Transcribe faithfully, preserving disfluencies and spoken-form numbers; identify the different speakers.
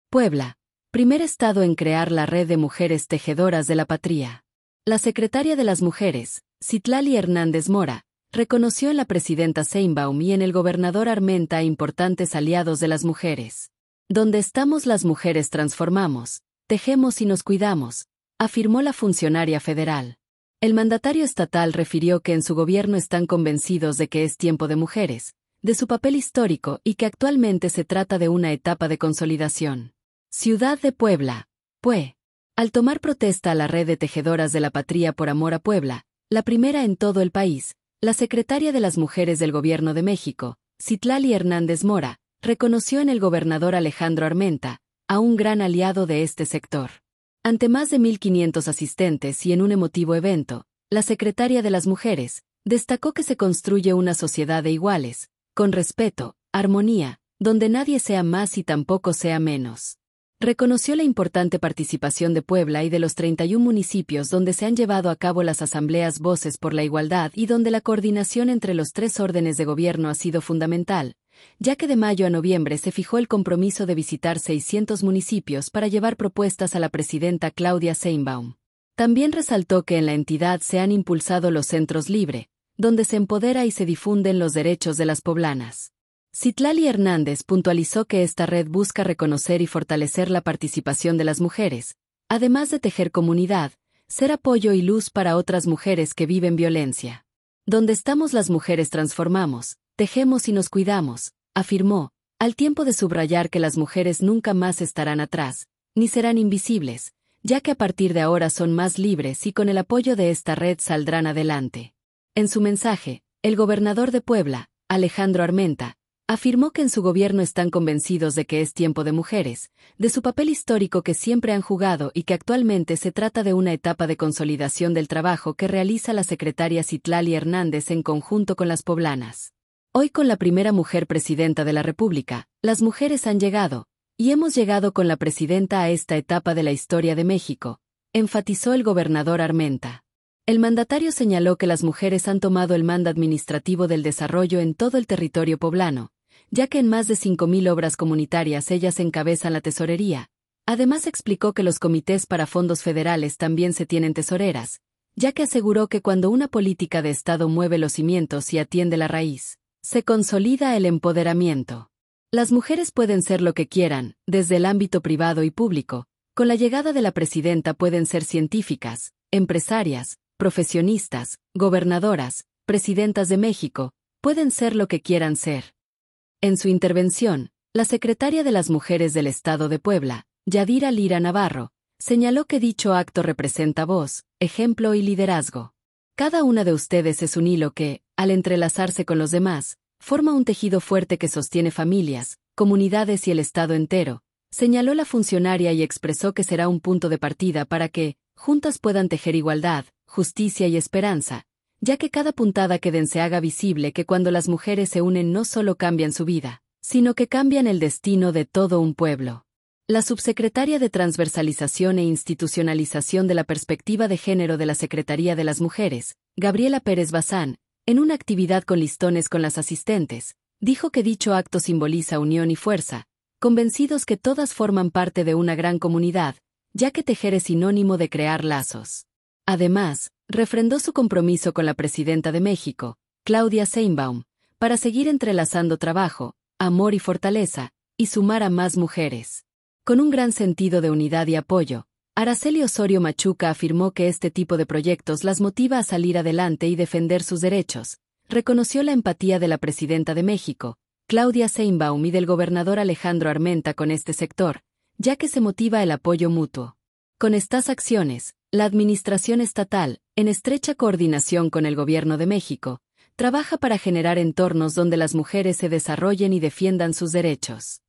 Speaker 1: Puebla, primer estado en crear la red de mujeres tejedoras de la patria. La secretaria de las Mujeres, Citlali Hernández Mora, reconoció en la presidenta Sheinbaum y en el gobernador Armenta a importantes aliados de las mujeres. Donde estamos las mujeres transformamos, tejemos y nos cuidamos, afirmó la funcionaria federal. El mandatario estatal refirió que en su gobierno están convencidos de que es tiempo de mujeres, de su papel histórico y que actualmente se trata de una etapa de consolidación. Ciudad de Puebla, P U E. Al tomar protesta a la red de tejedoras de la patria por amor a Puebla, la primera en todo el país, la secretaria de las Mujeres del Gobierno de México, Citlali Hernández Mora, reconoció en el gobernador Alejandro Armenta, a un gran aliado de este sector. Ante más de mil quinientos asistentes y en un emotivo evento, la secretaria de las Mujeres destacó que se construye una sociedad de iguales, con respeto, armonía, donde nadie sea más y tampoco sea menos. Reconoció la importante participación de Puebla y de los treinta y un municipios donde se han llevado a cabo las asambleas Voces por la Igualdad y donde la coordinación entre los tres órdenes de gobierno ha sido fundamental, ya que de mayo a noviembre se fijó el compromiso de visitar seiscientos municipios para llevar propuestas a la presidenta Claudia Sheinbaum. También resaltó que en la entidad se han impulsado los centros libre, donde se empodera y se difunden los derechos de las poblanas. Citlali Hernández puntualizó que esta red busca reconocer y fortalecer la participación de las mujeres, además de tejer comunidad, ser apoyo y luz para otras mujeres que viven violencia. Donde estamos las mujeres transformamos, tejemos y nos cuidamos, afirmó, al tiempo de subrayar que las mujeres nunca más estarán atrás, ni serán invisibles, ya que a partir de ahora son más libres y con el apoyo de esta red saldrán adelante. En su mensaje, el gobernador de Puebla, Alejandro Armenta, afirmó que en su gobierno están convencidos de que es tiempo de mujeres, de su papel histórico que siempre han jugado y que actualmente se trata de una etapa de consolidación del trabajo que realiza la secretaria Citlali Hernández en conjunto con las poblanas. Hoy con la primera mujer presidenta de la República, las mujeres han llegado, y hemos llegado con la presidenta a esta etapa de la historia de México, enfatizó el gobernador Armenta. El mandatario señaló que las mujeres han tomado el mando administrativo del desarrollo en todo el territorio poblano, ya que en más de cinco mil obras comunitarias ellas encabezan la tesorería. Además explicó que los comités para fondos federales también se tienen tesoreras, ya que aseguró que cuando una política de Estado mueve los cimientos y atiende la raíz, se consolida el empoderamiento. Las mujeres pueden ser lo que quieran, desde el ámbito privado y público. Con la llegada de la presidenta pueden ser científicas, empresarias, profesionistas, gobernadoras, presidentas de México, pueden ser lo que quieran ser. En su intervención, la secretaria de las Mujeres del Estado de Puebla, Yadira Lira Navarro, señaló que dicho acto representa voz, ejemplo y liderazgo. Cada una de ustedes es un hilo que, al entrelazarse con los demás, forma un tejido fuerte que sostiene familias, comunidades y el Estado entero, señaló la funcionaria y expresó que será un punto de partida para que, juntas puedan tejer igualdad, justicia y esperanza, ya que cada puntada que den se haga visible que cuando las mujeres se unen no solo cambian su vida, sino que cambian el destino de todo un pueblo. La subsecretaria de Transversalización e Institucionalización de la Perspectiva de Género de la Secretaría de las Mujeres, Gabriela Pérez Bazán, en una actividad con listones con las asistentes, dijo que dicho acto simboliza unión y fuerza, convencidos que todas forman parte de una gran comunidad, ya que tejer es sinónimo de crear lazos. Además, refrendó su compromiso con la presidenta de México, Claudia Sheinbaum, para seguir entrelazando trabajo, amor y fortaleza, y sumar a más mujeres. Con un gran sentido de unidad y apoyo, Araceli Osorio Machuca afirmó que este tipo de proyectos las motiva a salir adelante y defender sus derechos. Reconoció la empatía de la presidenta de México, Claudia Sheinbaum y del gobernador Alejandro Armenta con este sector, ya que se motiva el apoyo mutuo. Con estas acciones, la administración estatal, en estrecha coordinación con el Gobierno de México, trabaja para generar entornos donde las mujeres se desarrollen y defiendan sus derechos.